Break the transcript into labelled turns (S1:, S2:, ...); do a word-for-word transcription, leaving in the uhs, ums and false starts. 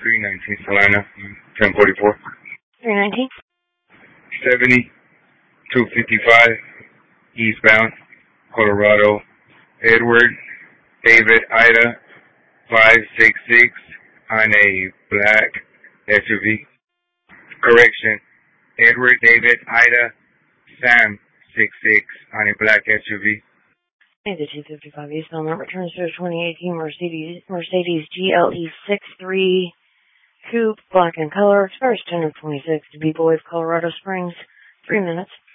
S1: three nineteen Salina, ten forty-four.
S2: three nineteen?
S1: seventy, two fifty-five, eastbound, Colorado. Edward, David, Ida, five six six, on a black S U V. Correction, Edward, David, Ida, Sam, six six, on a black S U V.
S2: The two fifty-five eastbound that returns to a twenty eighteen Mercedes Mercedes G L E sixty-three Coupe, black in color, expires ten of twenty-six to B Boys, Colorado Springs. Three minutes.